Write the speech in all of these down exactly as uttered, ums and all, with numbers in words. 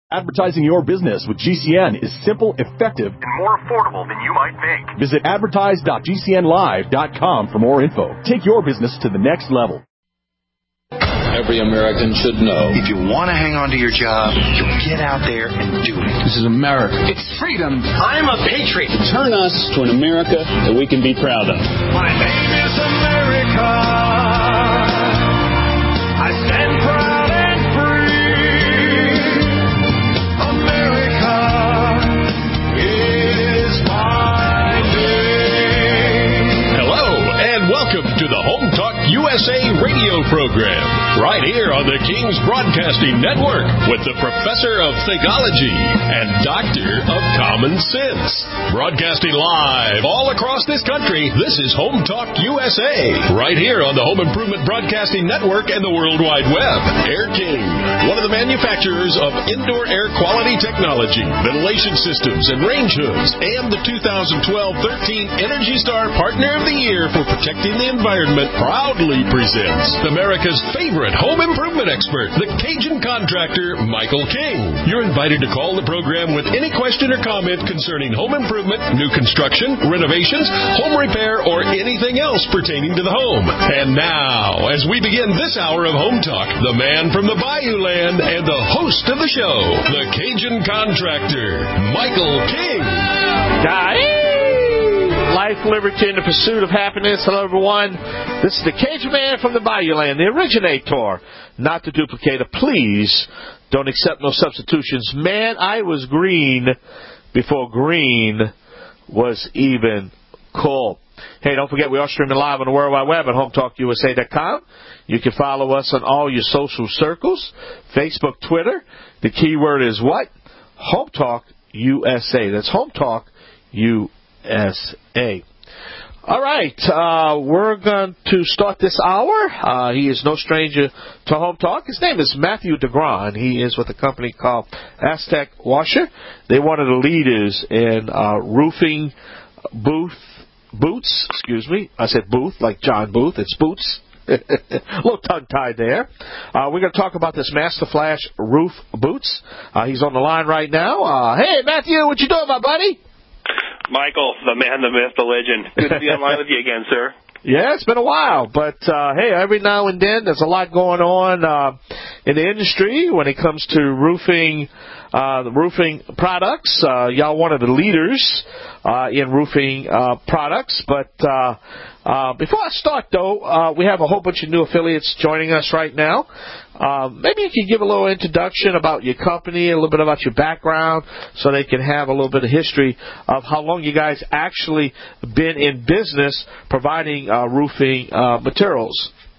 Advertising your business with G C N is simple, effective, and more affordable than you might think. Visit advertise dot g c n live dot com for more info. Take your business to the next level. Every American should know. If you want to hang on to your job, you get out there and do it. This is America. It's freedom. I'm a patriot. Turn us to an America that we can be proud of. My name is America. I stand proud and free. America is my name. Hello, and welcome to the Home Talk U S A radio program, right here on the King's Broadcasting Network with the Professor of Thegology and Doctor of Common Sense. Broadcasting live all across this country, this is Home Talk U S A, right here on the Home Improvement Broadcasting Network and the World Wide Web. Air King, one of the manufacturers of indoor air quality technology, ventilation systems, and range hoods, and the two thousand twelve thirteen Energy Star Partner of the Year for protecting the environment, proudly presents America's favorite home improvement expert, the Cajun contractor, Michael King. You're invited to call the program with any question or comment concerning home improvement, new construction, renovations, home repair, or anything else pertaining to the home. And now, as we begin this hour of Home Talk, the man from the Bayou Land and the host of the show, the Cajun contractor, Michael King. Guy. Life, liberty, and the pursuit of happiness. Hello, everyone. This is the Cajun man from the Bayou Land, the originator, not the duplicator. Please don't accept no substitutions. Man, I was green before green was even cool. Hey, don't forget, we are streaming live on the World Wide Web at home talk u s a dot com. You can follow us on all your social circles, Facebook, Twitter. The keyword is what? Home Talk U S A. That's Home Talk U S A. S A. All right, uh, we're going to start this hour. Uh, he is no stranger to Home Talk. His name is Matthew DeGron. He is with a company called Aztec Washer. They're one of the leaders in uh, roofing booth, boots. Excuse me. I said booth like John Booth. It's boots. A little tongue-tied there. Uh, we're going to talk about this Master Flash roof boots. Uh, he's on the line right now. Uh, hey, Matthew, what you doing, my buddy? Michael, the man, the myth, the legend. Good to be on line with you again, sir. Yeah, it's been a while, but uh, hey, every now and then there's a lot going on uh, in the industry when it comes to roofing, uh, the roofing products. Uh, y'all one of the leaders uh, in roofing uh, products, but uh, uh, before I start, though, uh, we have a whole bunch of new affiliates joining us right now. Uh, maybe you can give a little introduction about your company, a little bit about your background, so they can have a little bit of history of how long you guys actually been in business providing uh, roofing uh, materials.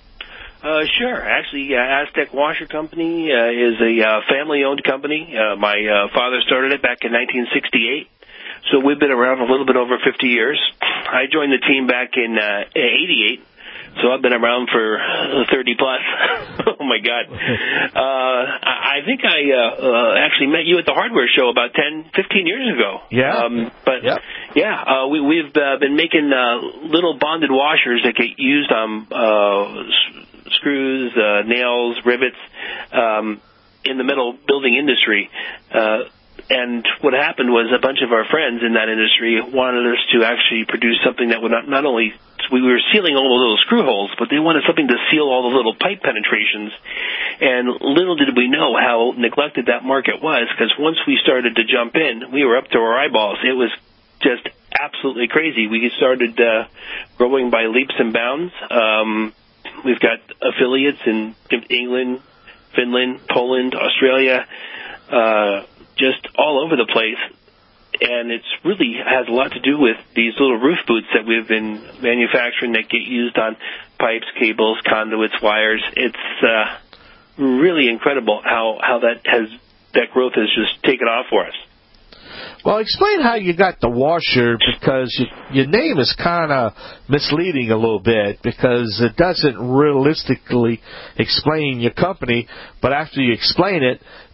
Uh, sure. Actually, uh, Aztec Washer Company uh, is a uh, family-owned company. Uh, my uh, father started it back in nineteen sixty-eight, so we've been around a little bit over fifty years. I joined the team back in uh, eighty-eight. So I've been around for thirty plus. Oh my God! Uh, I think I uh, uh, actually met you at the hardware show about ten, fifteen years ago. Yeah. Um, but yep. yeah, uh, we, we've uh, been making uh, little bonded washers that get used on uh, s- screws, uh, nails, rivets um, in the metal building industry. Uh, And what happened was a bunch of our friends in that industry wanted us to actually produce something that would not, not only, we were sealing all the little screw holes, but they wanted something to seal all the little pipe penetrations. And little did we know how neglected that market was, because once we started to jump in, we were up to our eyeballs. It was just absolutely crazy. We started uh, growing by leaps and bounds. Um, we've got affiliates in England, Finland, Poland, Australia, uh, just all over the place, and it's really has a lot to do with these little roof boots that we've been manufacturing that get used on pipes, cables, conduits, wires. It's uh, really incredible how, how that has that growth has just taken off for us. Well, explain how you got the washer, because you, your name is kind of misleading a little bit, because it doesn't realistically explain your company, but after you explain it,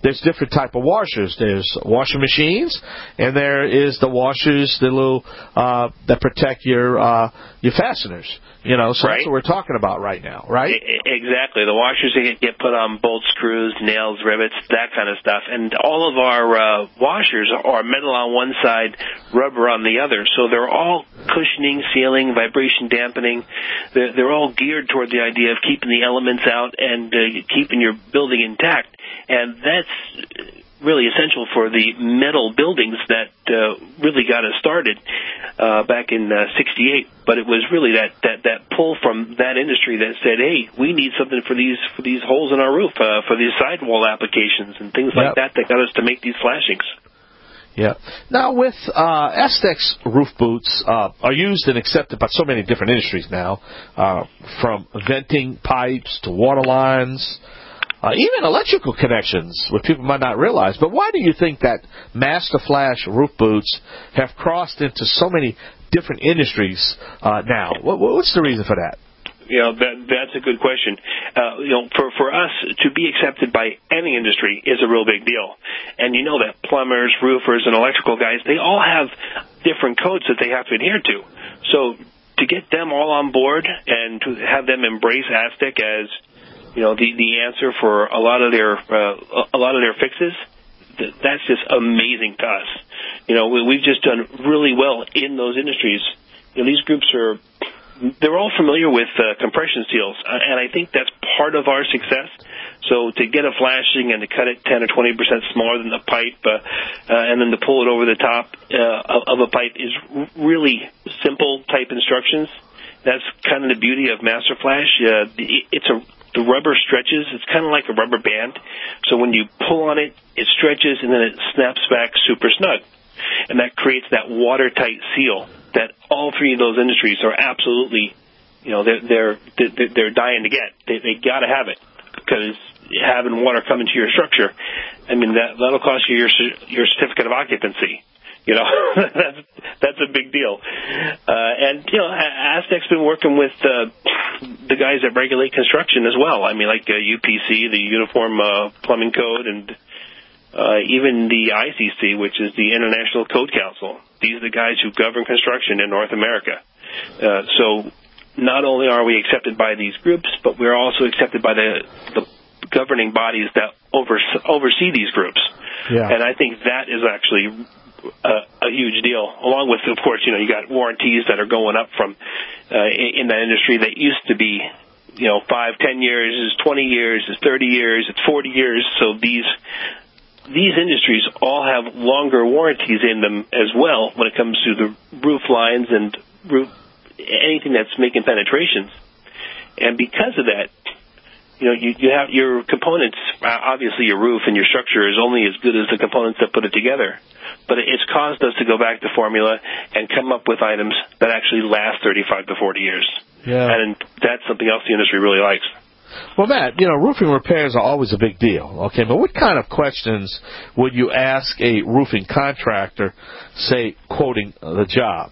there's different type of washers. There's washing machines, and there is the washers, the little uh, that protect your uh, your fasteners. You know, so right. that's what we're talking about right now, right? Exactly. The washers that get put on bolts, screws, nails, rivets, that kind of stuff. And all of our uh, washers are metal on one side, rubber on the other. So they're all cushioning, sealing, vibration dampening. They're, they're all geared toward the idea of keeping the elements out and uh, keeping your building intact. And that's really essential for the metal buildings that uh, really got us started uh, back in uh, sixty-eight. But it was really that, that, that pull from that industry that said, hey, we need something for these for these holes in our roof, uh, for these sidewall applications and things like yep. that that got us to make these flashings. Yeah. Now, with uh, Aztec's roof boots uh, are used and accepted by so many different industries now, uh, from venting pipes to water lines, Uh, even electrical connections, what people might not realize. But why do you think that Master Flash roof boots have crossed into so many different industries uh, now? What, what's the reason for that? You know, that, that's a good question. Uh, you know, for, for us to be accepted by any industry is a real big deal. And you know that plumbers, roofers, and electrical guys, they all have different codes that they have to adhere to. So to get them all on board and to have them embrace Aztec as you know, the, the answer for a lot of their uh, a lot of their fixes, th- that's just amazing to us. You know, we, we've just done really well in those industries. You know, these groups are, they're all familiar with uh, compression seals, and I think that's part of our success. So to get a flashing and to cut it ten or twenty percent smaller than the pipe, uh, uh, and then to pull it over the top uh, of a pipe is really simple type instructions. That's kind of the beauty of Master Flash. Uh, it's a The rubber stretches. It's kind of like a rubber band. So when you pull on it, it stretches, and then it snaps back super snug. And that creates that watertight seal that all three of those industries are absolutely, you know, they're they're they're, they're dying to get. They they got to have it because having water come into your structure, I mean, that that'll cost you your your certificate of occupancy. You know, that's that's a big deal. Uh, and, you know, Aztec's been working with uh, the guys that regulate construction as well. I mean, like uh, U P C, the Uniform uh, Plumbing Code, and uh, even the I C C, which is the International Code Council. These are the guys who govern construction in North America. Uh, so not only are we accepted by these groups, but we're also accepted by the, the governing bodies that over, oversee these groups. Yeah. And I think that is actually A, a huge deal, along with, of course, you know, you got warranties that are going up from uh, in that industry that used to be, you know, five, ten years, is twenty years, is thirty years, it's forty years. So these these industries all have longer warranties in them as well when it comes to the roof lines and roof anything that's making penetrations. And because of that, you know, you, you have your components. Obviously, your roof and your structure is only as good as the components that put it together. But it's caused us to go back to formula and come up with items that actually last thirty-five to forty years. Yeah. And that's something else the industry really likes. Well, Matt, you know, roofing repairs are always a big deal. Okay, but what kind of questions would you ask a roofing contractor, say, quoting the job?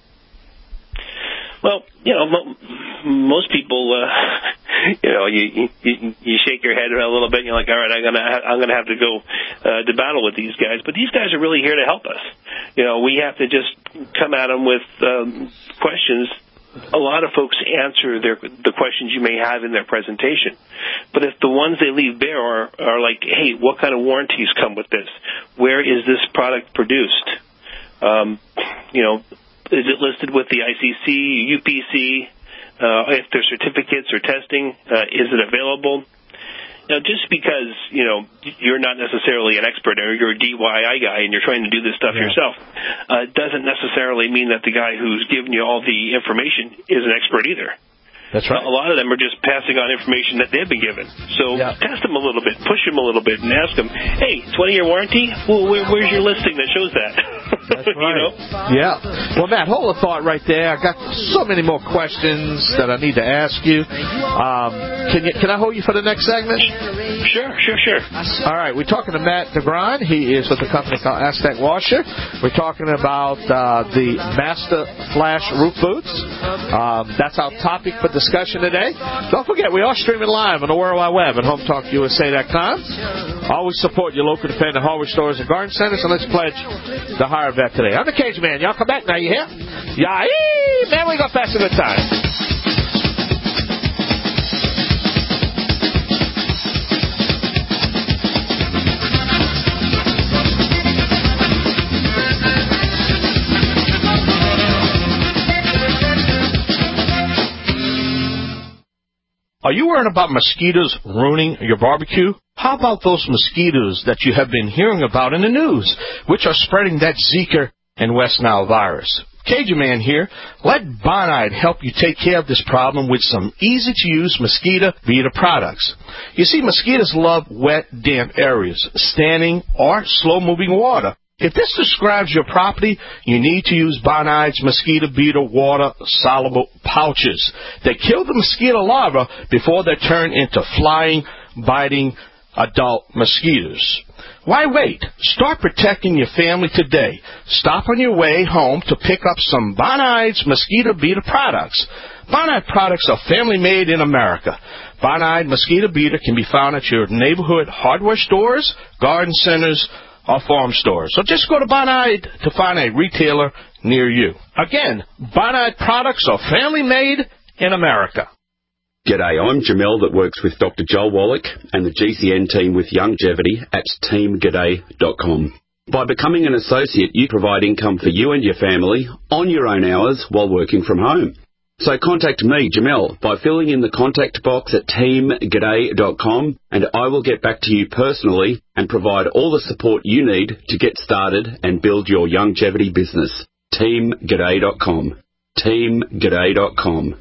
Well, you know, mo- most people, uh, you know, you, you you shake your head a little bit, and you're like, all right, I'm gonna I'm gonna have to go uh, to battle with these guys. But these guys are really here to help us. You know, we have to just come at them with um, questions. A lot of folks answer their the questions you may have in their presentation, but if the ones they leave bare are are like, hey, what kind of warranties come with this? Where is this product produced? Um, you know. Is it listed with the I C C, U P C? Uh, if there's certificates or testing, uh, is it available? Now, just because, you know, you're not necessarily an expert or you're a D I Y guy and you're trying to do this stuff yeah. yourself, uh, doesn't necessarily mean that the guy who's giving you all the information is an expert either. That's right. A lot of them are just passing on information that they've been given. So yeah. test them a little bit, push them a little bit, and ask them, hey, twenty-year warranty? Well, where, where's your listing that shows that? That's right. You know? Yeah. Well, Matt, hold a thought right there. I got so many more questions that I need to ask you. Um, can you can I hold you for the next segment? Sure, sure, sure. All right. We're talking to Matt DeGron. He is with a company called Aztec Washer. We're talking about uh, the Master Flash roof boots. Um, that's our topic for discussion today. Don't forget, we are streaming live on the World Wide Web at home talk u s a dot com. Always support your local independent hardware stores and garden centers, and let's pledge the higher vet today. I'm the Cage Man. Y'all come back now. You hear? Yeah, man, we got faster than time. Are you worried about mosquitoes ruining your barbecue? How about those mosquitoes that you have been hearing about in the news, which are spreading that Zika and West Nile virus? Cajun Man here. Let Bonide help you take care of this problem with some easy-to-use mosquito beater products. You see, mosquitoes love wet, damp areas, standing or slow-moving water. If this describes your property, you need to use Bonide's mosquito beater water-soluble pouches. They kill the mosquito larvae before they turn into flying, biting adult mosquitoes. Why wait? Start protecting your family today. Stop on your way home to pick up some Bonide's mosquito beater products. Bonide products are family-made in America. Bonide mosquito beater can be found at your neighborhood hardware stores, garden centers, or farm stores. So just go to Bonide to find a retailer near you. Again, Bonide products are family-made in America. G'day, I'm Jamel that works with Doctor Joel Wallach and the G C N team with Longevity at team g'day dot com. By becoming an associate, you provide income for you and your family on your own hours while working from home. So contact me, Jamel, by filling in the contact box at team g'day dot com, and I will get back to you personally and provide all the support you need to get started and build your longevity business. team g'day dot com. team g'day dot com.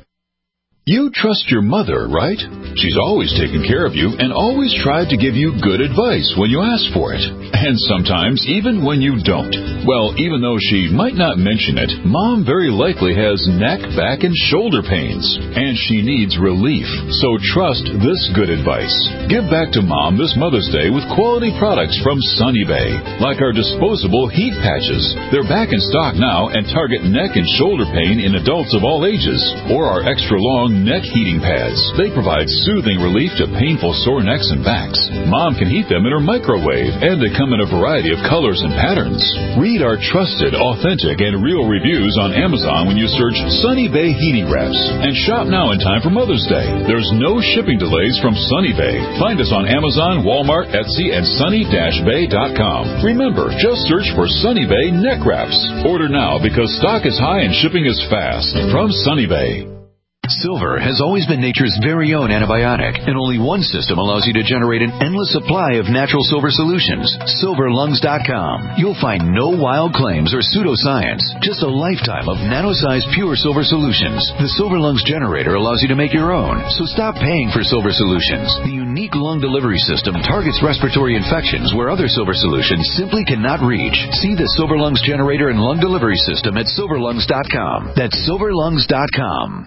You trust your mother, right? She's always taken care of you and always tried to give you good advice when you ask for it. And sometimes even when you don't. Well, even though she might not mention it, Mom very likely has neck, back, and shoulder pains. And she needs relief. So trust this good advice. Give back to Mom this Mother's Day with quality products from Sunny Bay. Like our disposable heat patches. They're back in stock now and target neck and shoulder pain in adults of all ages. Or our extra long neck heating pads. They provide soothing relief to painful sore necks and backs. Mom can heat them in her microwave, and they come in a variety of colors and patterns. Read our trusted, authentic, and real reviews on Amazon when you search Sunny Bay Heating Wraps. And shop now in time for Mother's Day. There's no shipping delays from Sunny Bay. Find us on Amazon, Walmart, Etsy, and sunny dash bay dot com. Remember, just search for Sunny Bay Neck Wraps. Order now because stock is high and shipping is fast. From Sunny Bay. Silver has always been nature's very own antibiotic, and only one system allows you to generate an endless supply of natural silver solutions. silver lungs dot com. You'll find no wild claims or pseudoscience, just a lifetime of nano-sized pure silver solutions. The Silver Lungs generator allows you to make your own, so stop paying for silver solutions. The unique lung delivery system targets respiratory infections where other silver solutions simply cannot reach. See the Silver Lungs generator and lung delivery system at silver lungs dot com. That's silver lungs dot com.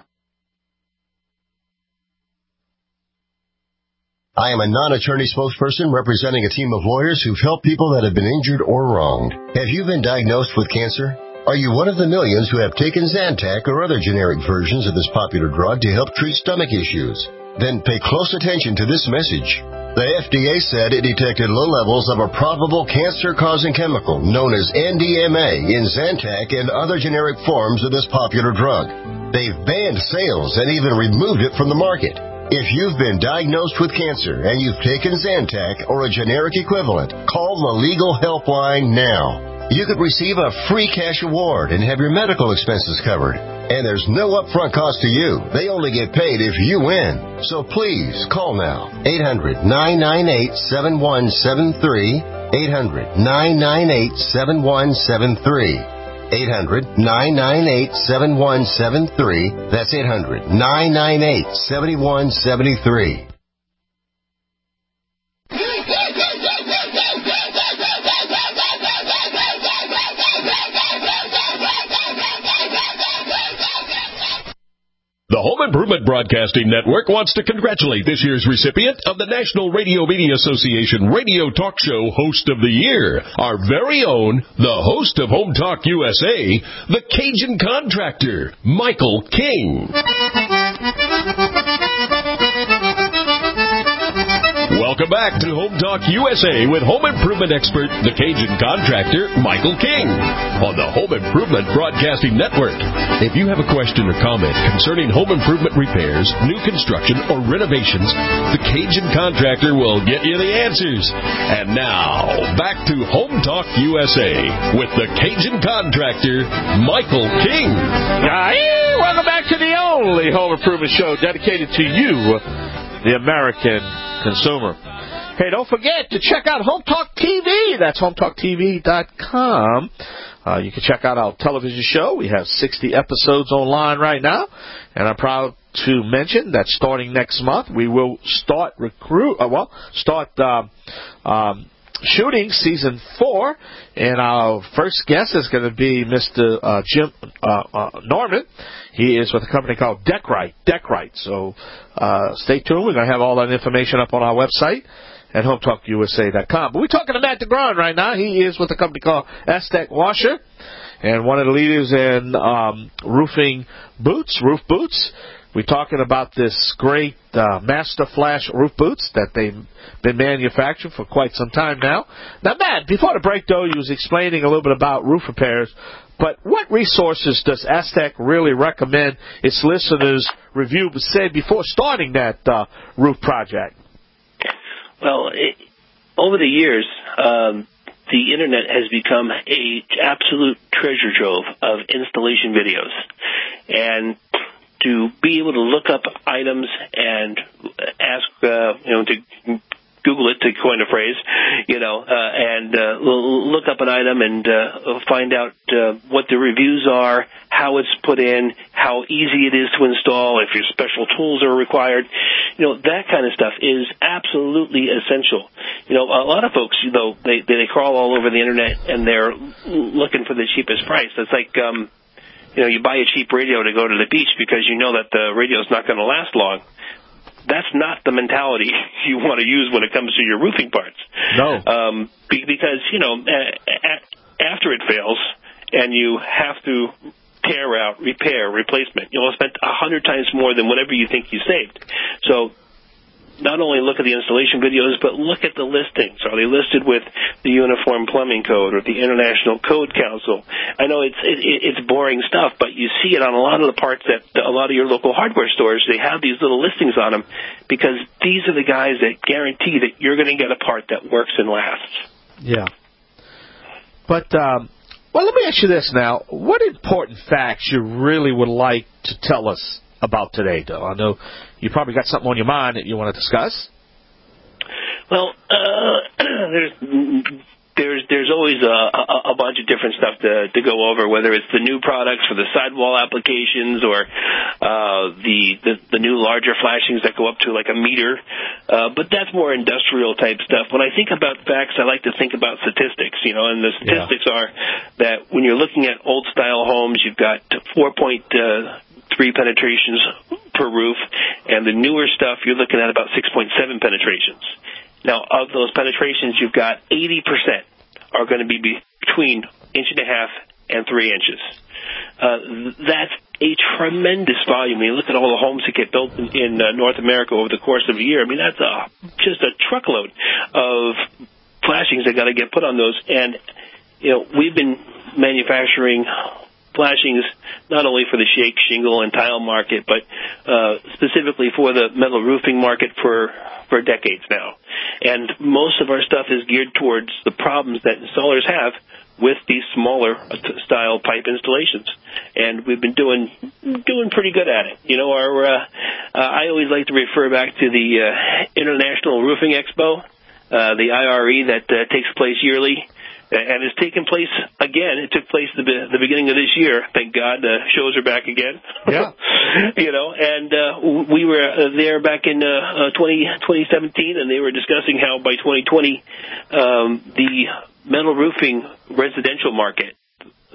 I am a non-attorney spokesperson representing a team of lawyers who've helped people that have been injured or wronged. Have you been diagnosed with cancer? Are you one of the millions who have taken Zantac or other generic versions of this popular drug to help treat stomach issues? Then pay close attention to this message. The F D A said it detected low levels of a probable cancer-causing chemical known as N D M A in Zantac and other generic forms of this popular drug. They've banned sales and even removed it from the market. If you've been diagnosed with cancer and you've taken Zantac or a generic equivalent, call the Legal Helpline now. You could receive a free cash award and have your medical expenses covered. And there's no upfront cost to you. They only get paid if you win. So please, call now. eight hundred, nine nine eight, seven one seven three. eight hundred, nine nine eight, seven one seven three. eight hundred, nine nine eight, seven one seven three. That's eight hundred, nine nine eight, seven one seven three. Home Improvement Broadcasting Network wants to congratulate this year's recipient of the National Radio Media Association Radio Talk Show Host of the Year, our very own, the host of Home Talk U S A, the Cajun Contractor, Michael King. Welcome back to Home Talk U S A with home improvement expert, the Cajun Contractor, Michael King, on the Home Improvement Broadcasting Network. If you have a question or comment concerning home improvement repairs, new construction, or renovations, the Cajun Contractor will get you the answers. And now, back to Home Talk U S A with the Cajun Contractor, Michael King. Hey, welcome back to the only home improvement show dedicated to you, the American consumer. Hey, don't forget to check out Home Talk T V. That's home talk t v dot com. Uh, you can check out our television show. We have sixty episodes online right now. And I'm proud to mention that starting next month, we will start recruit, uh, well, start uh, um, shooting season four. And our first guest is going to be Mister Uh, Jim uh, uh, Norman. He is with a company called Deckrite. Deckrite. So uh, stay tuned. We're going to have all that information up on our website at home talk u s a dot com. But we're talking to Matt DeGron right now. He is with a company called Aztec Washer and one of the leaders in um, roofing boots, roof boots. We're talking about this great uh, Master Flash roof boots that they've been manufacturing for quite some time now. Now, Matt, before the break, though, you was explaining a little bit about roof repairs. But what resources does Aztec really recommend its listeners review, say, before starting that uh, roof project? Well, it, over the years, um, the Internet has become a absolute treasure trove of installation videos. And to be able to look up items and ask, uh, you know, to Google it, to coin a phrase, you know, uh, and uh, look up an item and uh, find out uh, what the reviews are, how it's put in, how easy it is to install, if your special tools are required. You know, that kind of stuff is absolutely essential. You know, a lot of folks, you know, they, they crawl all over the Internet and they're looking for the cheapest price. It's like, um, you know, you buy a cheap radio to go to the beach because you know that the radio's not going to last long. That's not the mentality you want to use when it comes to your roofing parts. No. Um, be, because, you know, a, a, after it fails and you have to tear out, repair, replacement, you'll have spent a hundred times more than whatever you think you saved. So not only look at the installation videos, but look at the listings. Are they listed with the Uniform Plumbing Code or the International Code Council? I know it's it, it's boring stuff, but you see it on a lot of the parts that a lot of your local hardware stores. They have these little listings on them because these are the guys that guarantee that you're going to get a part that works and lasts. Yeah. But, um, well, let me ask you this now. What important facts you really would like to tell us about today, though? I know you probably got something on your mind that you want to discuss. Well, uh, there's there's there's always a, a, a bunch of different stuff to to go over, whether it's the new products for the sidewall applications or uh, the, the the new larger flashings that go up to like a meter. Uh, but that's more industrial type stuff. When I think about facts, I like to think about statistics. You know, and the statistics yeah. are that when you're looking at old style homes, you've got four point three penetrations per roof, and the newer stuff, you're looking at about six point seven penetrations. Now, of those penetrations, you've got eighty percent are going to be between inch and a half and three inches. Uh, that's a tremendous volume. When you look at all the homes that get built in, in uh, North America over the course of a year, I mean, that's a, just a truckload of flashings that got to get put on those. And, you know, we've been manufacturing flashings not only for the shake, shingle, and tile market, but uh, specifically for the metal roofing market for, for decades now. And most of our stuff is geared towards the problems that installers have with these smaller style pipe installations. And we've been doing doing pretty good at it. You know, our uh, uh, I always like to refer back to the uh, International Roofing Expo, uh, the I R E that uh, takes place yearly. And it's taken place again. It took place at the, the beginning of this year. Thank God the shows are back again. Yeah. You know, and uh, we were uh, there back in uh, twenty, twenty seventeen, and they were discussing how by twenty twenty um, the metal roofing residential market, the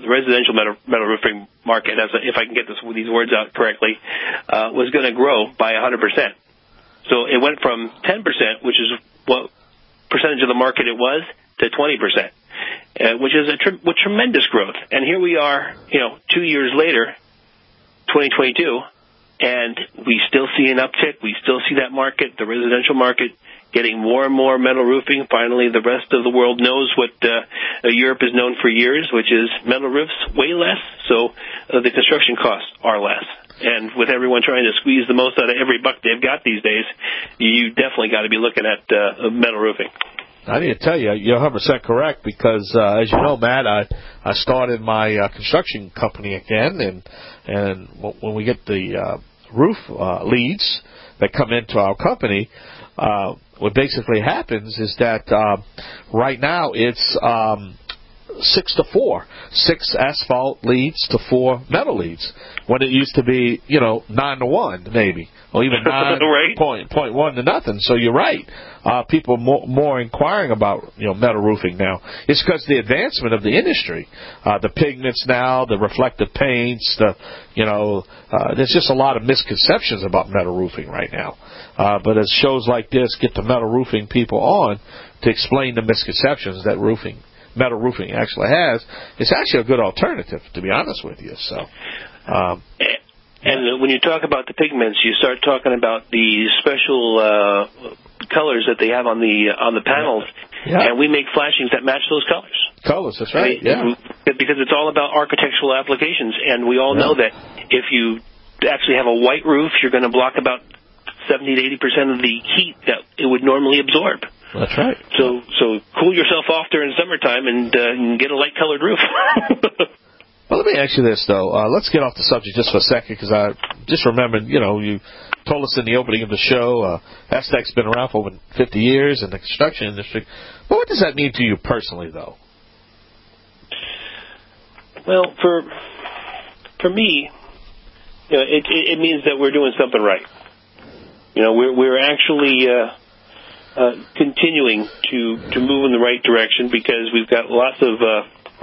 the residential metal, metal roofing market, as a, if I can get this, these words out correctly, uh, was going to grow by one hundred percent. So it went from ten percent, which is what percentage of the market it was, to twenty percent, uh, which is a tr- with tremendous growth. And here we are, you know, two years later, twenty twenty-two, and we still see an uptick. We still see that market, the residential market, getting more and more metal roofing. Finally, the rest of the world knows what uh, Europe is known for years, which is metal roofs way less, so uh, the construction costs are less. And with everyone trying to squeeze the most out of every buck they've got these days, you definitely got to be looking at uh, metal roofing. I need to tell you, you're one hundred percent correct because, uh, as you know, Matt, I, I started my uh, construction company again, and and when we get the uh, roof uh, leads that come into our company, uh, what basically happens is that uh, right now it's um, six to four, six asphalt leads to four metal leads, when it used to be, you know, nine to one maybe, or even nine right. point point one to nothing. So you're right. Uh, people are more, more inquiring about, you know, metal roofing now. It's because the advancement of the industry, uh, the pigments now, the reflective paints, the, you know, uh, there's just a lot of misconceptions about metal roofing right now. Uh, but as shows like this get the metal roofing people on to explain the misconceptions that roofing, metal roofing actually has, it's actually a good alternative, to be honest with you. So. Um, And when you talk about the pigments, you start talking about the special uh, colors that they have on the on the panels, yeah. and we make flashings that match those colors. Colors, that's right. I mean, yeah. Because it's all about architectural applications, and we all yeah. know that if you actually have a white roof, you're going to block about seventy to eighty percent of the heat that it would normally absorb. That's right. So, so cool yourself off during summertime and, uh, and get a light colored roof. Well, let me ask you this, though. Uh, let's get off the subject just for a second, because I just remembered, you know, you told us in the opening of the show, uh, Aztec's been around for over fifty years in the construction industry. But what does that mean to you personally, though? Well, for for me, you know, it, it, it means that we're doing something right. You know, we're we're actually uh, uh, continuing to, to move in the right direction because we've got lots of uh,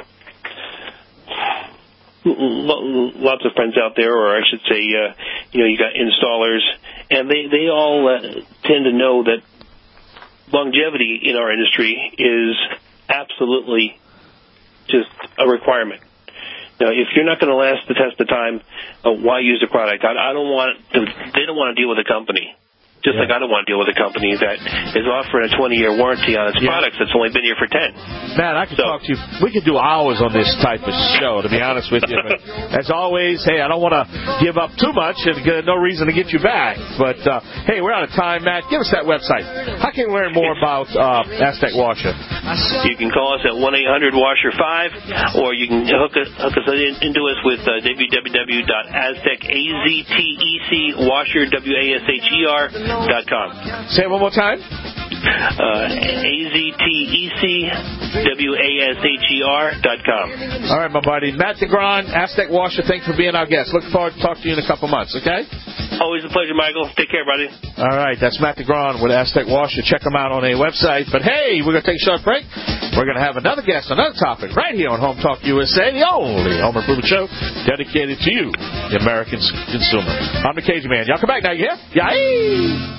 lots of friends out there, or I should say, uh, you know, you got installers, and they they all uh, tend to know that longevity in our industry is absolutely just a requirement. Now, if you're not going to last the test of time, uh, why use the product? I, I don't want to, they don't want to deal with a company. Just yeah. like I don't want to deal with a company that is offering a twenty-year warranty on its yeah. products that's only been here for ten. Matt, I could so, talk to you. We could do hours on this type of show, to be honest with you. But as always, hey, I don't want to give up too much and get no reason to get you back. But, uh, hey, we're out of time, Matt. Give us that website. How can we learn more about uh, Aztec Washer? You can call us at one eight hundred washer five, or you can hook us, hook us in, into us with uh, w w w dot aztec washer dot com. Say it one more time. Uh, A Z T E C W A S H E R dot com. All right, my buddy. Matt DeGron, Aztec Washer, thanks for being our guest. Look forward to talking to you in a couple months, okay? Always a pleasure, Michael. Take care, buddy. All right, that's Matt DeGron with Aztec Washer. Check him out on a website. But, hey, we're going to take a short break. We're going to have another guest, another topic, right here on Home Talk U S A, the only home improvement show dedicated to you, the American consumer. I'm the Cajun Man. Y'all come back now, you hear? Yay!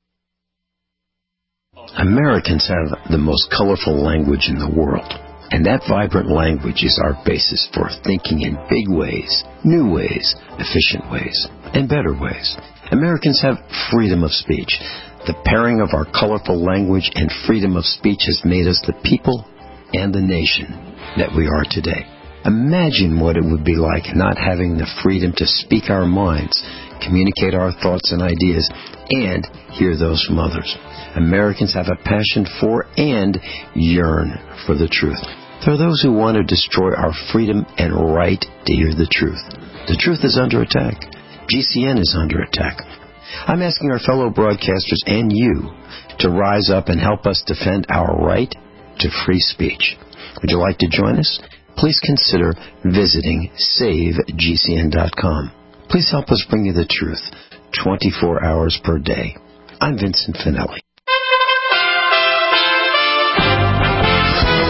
Americans have the most colorful language in the world, and that vibrant language is our basis for thinking in big ways, new ways, efficient ways, and better ways. Americans have freedom of speech. The pairing of our colorful language and freedom of speech has made us the people and the nation that we are today. Imagine what it would be like not having the freedom to speak our minds, communicate our thoughts and ideas, and hear those from others. Americans have a passion for and yearn for the truth. There are those who want to destroy our freedom and right to hear the truth. The truth is under attack. G C N is under attack. I'm asking our fellow broadcasters and you to rise up and help us defend our right to free speech. Would you like to join us? Please consider visiting save G C N dot com. Please help us bring you the truth twenty-four hours per day. I'm Vincent Finelli.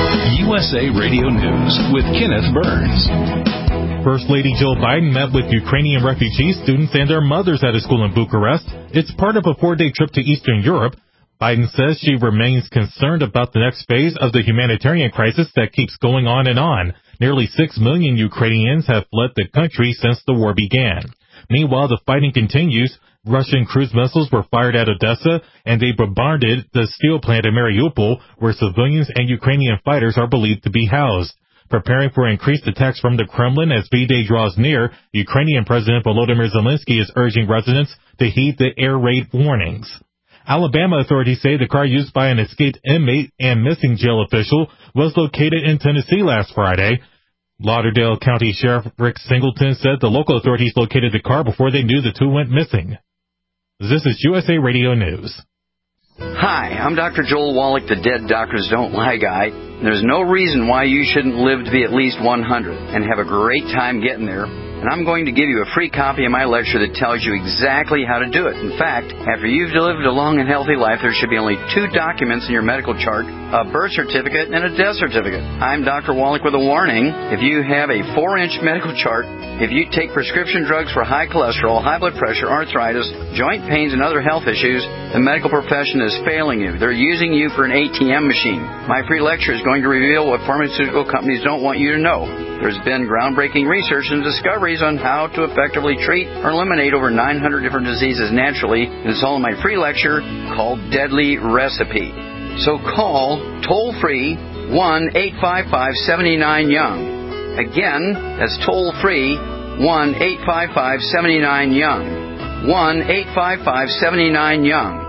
U S A Radio News with Kenneth Burns. First Lady Jill Biden met with Ukrainian refugee students and their mothers at a school in Bucharest. It's part of a four-day trip to Eastern Europe. Biden says she remains concerned about the next phase of the humanitarian crisis that keeps going on and on. Nearly six million Ukrainians have fled the country since the war began. Meanwhile, the fighting continues. Russian cruise missiles were fired at Odessa, and they bombarded the steel plant in Mariupol, where civilians and Ukrainian fighters are believed to be housed. Preparing for increased attacks from the Kremlin as V-Day draws near, Ukrainian President Volodymyr Zelensky is urging residents to heed the air raid warnings. Alabama authorities say the car used by an escaped inmate and missing jail official was located in Tennessee last Friday. Lauderdale County Sheriff Rick Singleton said the local authorities located the car before they knew the two went missing. This is U S A Radio News. Hi, I'm Doctor Joel Wallach, the Dead Doctors Don't Lie guy. There's no reason why you shouldn't live to be at least one hundred and have a great time getting there. And I'm going to give you a free copy of my lecture that tells you exactly how to do it. In fact, after you've lived a long and healthy life, there should be only two documents in your medical chart, a birth certificate and a death certificate. I'm Doctor Wallach with a warning. If you have a four-inch medical chart, if you take prescription drugs for high cholesterol, high blood pressure, arthritis, joint pains, and other health issues, the medical profession is failing you. They're using you for an A T M machine. My free lecture is going to reveal what pharmaceutical companies don't want you to know. There's been groundbreaking research and discoveries on how to effectively treat or eliminate over nine hundred different diseases naturally, and it's all in my free lecture called Deadly Recipe. So call toll-free one eight five five, seven nine, young. Again, that's toll-free one eight five five, seven nine, young. one eight five five, seven nine, young.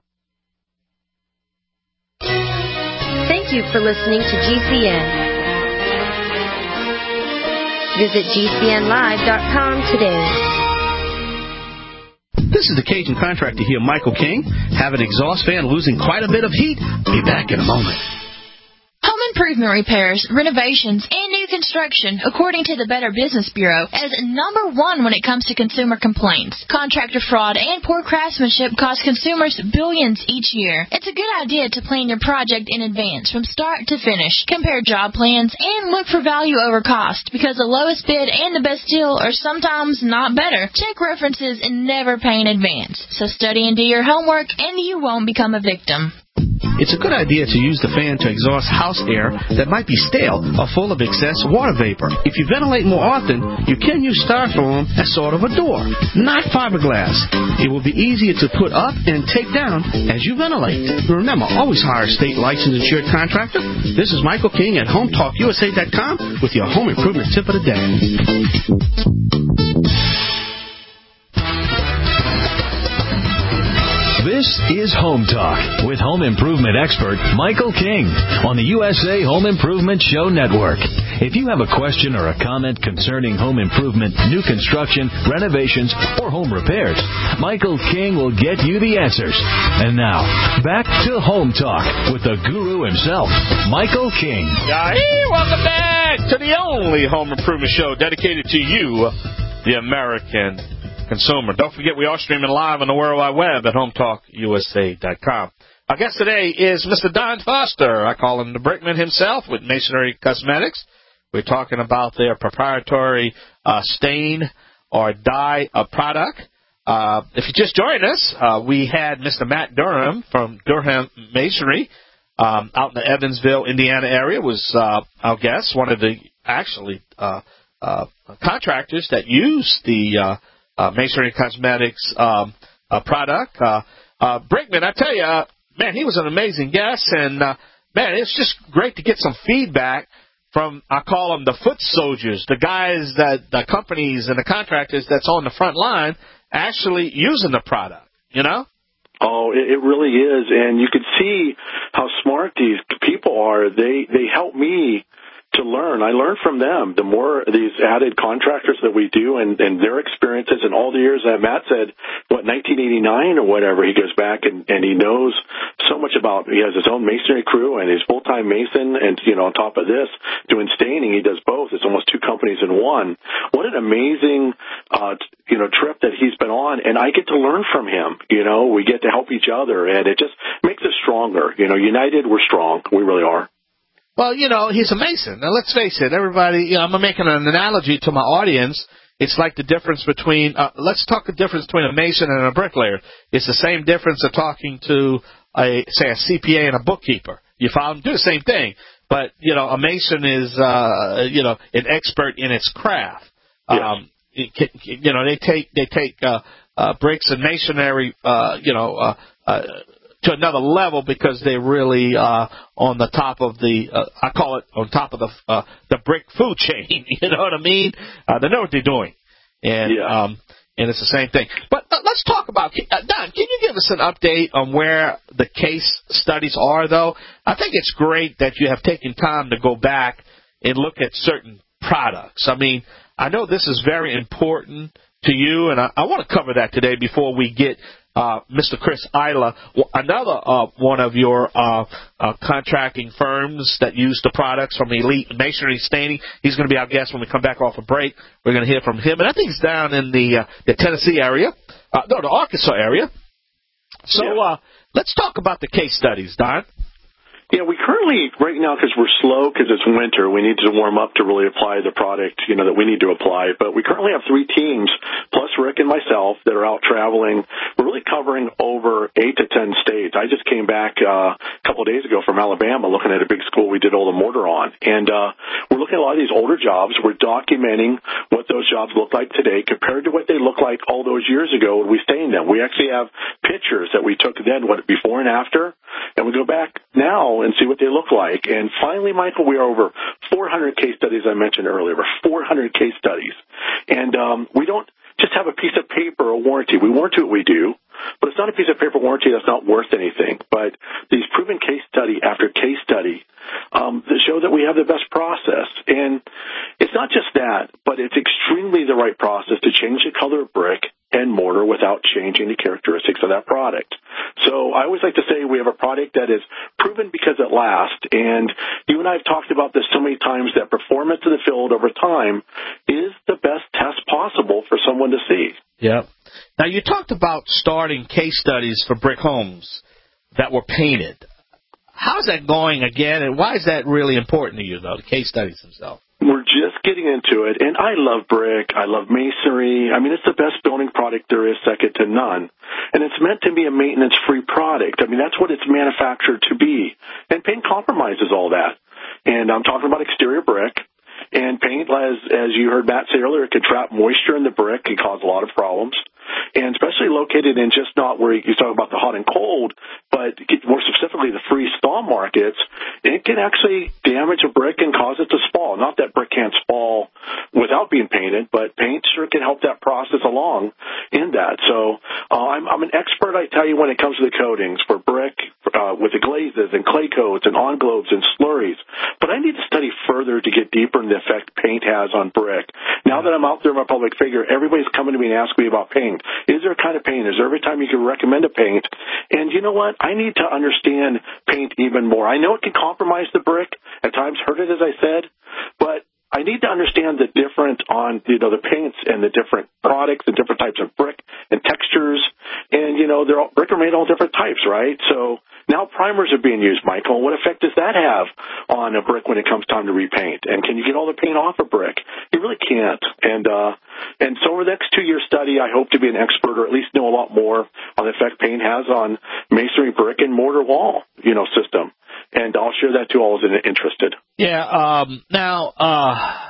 Thank you for listening to G C N. Visit G C N live dot com today. This is the Cajun contractor here, Michael King. Have an exhaust fan losing quite a bit of heat? Be back in a moment. Home improvement repairs, renovations, and new construction, according to the Better Business Bureau, is number one when it comes to consumer complaints. Contractor fraud and poor craftsmanship cost consumers billions each year. It's a good idea to plan your project in advance from start to finish. Compare job plans and look for value over cost, because the lowest bid and the best deal are sometimes not better. Check references and never pay in advance. So study and do your homework, and you won't become a victim. It's a good idea to use the fan to exhaust house air that might be stale or full of excess water vapor. If you ventilate more often, you can use styrofoam as sort of a door, not fiberglass. It will be easier to put up and take down as you ventilate. Remember, always hire a state licensed insured contractor. This is Michael King at home talk U S A dot com with your home improvement tip of the day. This is Home Talk with home improvement expert Michael King on the U S A Home Improvement Show Network. If you have a question or a comment concerning home improvement, new construction, renovations, or home repairs, Michael King will get you the answers. And now, back to Home Talk with the guru himself, Michael King. Hey, welcome back to the only home improvement show dedicated to you, the American consumer. Don't forget, we are streaming live on the World Wide Web at home talk U S A dot com. Our guest today is Mister Don Foster. I call him the Brickman himself with Masonry Cosmetics. We're talking about their proprietary uh, stain or dye uh, product. Uh, if you just joined us, uh, we had Mister Matt Durham from Durham Masonry um, out in the Evansville, Indiana area was uh, our guest, one of the actually uh, uh, contractors that use the uh, Uh, Masonry Cosmetics um, uh, product. Uh, uh, Brickman, I tell you, uh, man, he was an amazing guest, and, uh, man, it's just great to get some feedback from, I call them the foot soldiers, the guys that, the companies and the contractors that's on the front line actually using the product, you know? Oh, it, it really is, and you can see how smart these people are. They, they help me to learn. I learn from them. The more these added contractors that we do and, and their experiences and all the years that Matt said, what, nineteen eighty-nine or whatever, he goes back and, and he knows so much about, he has his own masonry crew and he's full-time mason and, you know, on top of this, doing staining, he does both. It's almost two companies in one. What an amazing, uh, you know, trip that he's been on, and I get to learn from him. You know, we get to help each other, and it just makes us stronger. You know, united, we're strong. We really are. Well, you know, he's a mason. Now, let's face it. Everybody, you know, I'm making an analogy to my audience. It's like the difference between, uh, let's talk the difference between a mason and a bricklayer. It's the same difference of talking to, a say, a C P A and a bookkeeper. You follow them? Do the same thing. But, you know, a mason is, uh, you know, an expert in its craft. Yes. Um, it, you know, they take, they take, uh, uh, bricks and masonry, uh, you know, uh, uh, to another level because they're really uh, on the top of the, uh, I call it on top of the uh, the brick food chain. You know what I mean? Uh, they know what they're doing, and yeah. um, and it's the same thing. But uh, let's talk about uh, Don. Can you give us an update on where the case studies are? Though I think it's great that you have taken time to go back and look at certain products. I mean, I know this is very important to you, and I, I want to cover that today before we get. Uh, Mister Chris Isla, another uh, one of your uh, uh, contracting firms that use the products from Elite Masonry Staining. He's going to be our guest when we come back off a break. We're going to hear from him, and I think he's down in the uh, the Tennessee area, uh, no, the Arkansas area. So yeah. uh, let's talk about the case studies, Don. Yeah, we currently, right now, because we're slow, because it's winter, we need to warm up to really apply the product, you know, that we need to apply. But we currently have three teams, plus Rick and myself, that are out traveling. We're really covering over eight to ten states. I just came back uh, a couple of days ago from Alabama looking at a big school we did all the mortar on. And uh, we're looking at a lot of these older jobs. We're documenting what those jobs look like today compared to what they look like all those years ago when we stained them. We actually have pictures that we took then, what before and after, and we go back now and see what they look like. And finally, Michael, we are over four hundred case studies I mentioned earlier, over four hundred case studies. And um, we don't just have a piece of paper or warranty. We warranty what we do, but it's not a piece of paper warranty that's not worth anything. But these proven case study after case study um, that show that we have the best process. And it's not just that, but it's extremely the right process to change the color of brick and mortar without changing the characteristics of that product. So I always like to say we have a product that is proven because it lasts, and you and I have talked about this so many times that performance in the field over time is the best test possible for someone to see. Yeah. Now, you talked about starting case studies for brick homes that were painted. How's that going again, and why is that really important to you, though, the case studies themselves? We're just getting into it, and I love brick. I love masonry. I mean, it's the best building product there is, second to none. And it's meant to be a maintenance-free product. I mean, that's what it's manufactured to be. And paint compromises all that. And I'm talking about exterior brick. And paint, as as you heard Matt say earlier, it can trap moisture in the brick and cause a lot of problems. And especially located in just not where you talk about the hot and cold, but more specifically the freeze-thaw markets, it can actually damage a brick and cause it to spall. Not that brick can't spall without being painted, but paint sure can help that process along in that. So uh, I'm, I'm an expert, I tell you, when it comes to the coatings for brick, uh, with the glazes and clay coats and on-globes and slurries. But I need to study further to get deeper in the effect paint has on brick. Now that I'm out there in my public figure, everybody's coming to me and asking me about paint. Is there a kind of paint? Is there every time you can recommend a paint? And you know what? I need to understand paint even more. I know it can compromise the brick, at times hurt it, as I said, but I need to understand the difference on, you know, the paints and the different products and different types of brick and textures. And, you know, they're all, brick are made all different types, right? So now primers are being used, Michael. What effect does that have on a brick when it comes time to repaint? And can you get all the paint off a brick? You really can't. And, uh, and so over the next two-year study, I hope to be an expert or at least know a lot more on the effect paint has on masonry, brick, and mortar wall, you know, system. And I'll share that to all as interested. Yeah. Um, now, uh,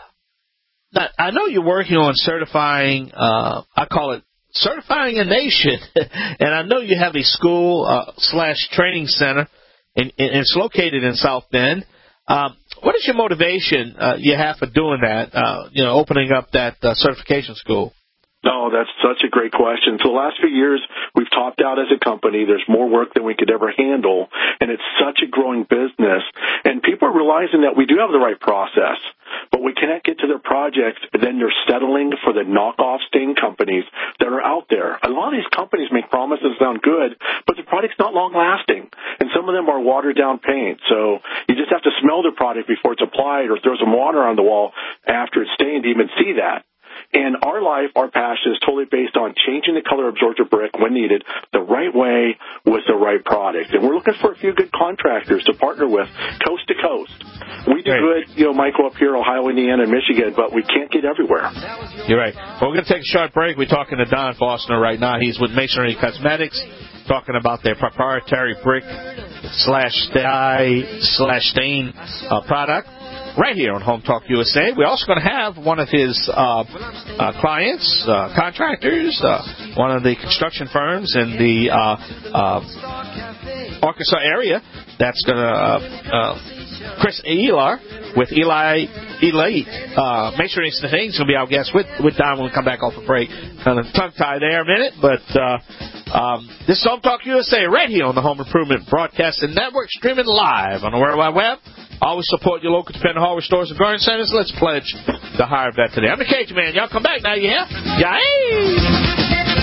I know you're working on certifying, uh, I call it certifying a nation. And I know you have a school uh, slash training center, and, and it's located in South Bend. Um, what is your motivation uh, you have for doing that, uh, you know, opening up that uh, certification school? Oh, that's such a great question. So the last few years, we've topped out as a company. There's more work than we could ever handle, and it's such a growing business. And people are realizing that we do have the right process, but we cannot get to their projects, and then they're settling for the knockoff stain companies that are out there. A lot of these companies make promises that sound good, but the product's not long-lasting, and some of them are watered-down paint. So you just have to smell the product before it's applied or throw some water on the wall after it's stained to even see that. And our life, our passion is totally based on changing the color absorptive brick when needed, the right way with the right product. And we're looking for a few good contractors to partner with coast to coast. We do good, you know, Michael, up here, Ohio, Indiana, and Michigan, but we can't get everywhere. You're right. Well, we're going to take a short break. We're talking to Don Faulkner right now. He's with Masonry Cosmetics, talking about their proprietary brick slash dye slash stain uh, product right here on Home Talk U S A. We're also going to have one of his uh, uh, clients, uh, contractors, uh, one of the construction firms in the uh, uh, Arkansas area that's going to, uh, uh, Chris Elar with Eli Elite uh, Masonry and Things will be our guest with, with Don when we come back off a break. Kind of tongue tie there a minute, but uh, um, this is Home Talk U S A right here on the Home Improvement Broadcasting Network, streaming live on the World Wide Web. Always support your local independent hardware stores and garden centers. Let's pledge the higher vet today. I'm the Cajun Man. Y'all come back now, you hear? Yay!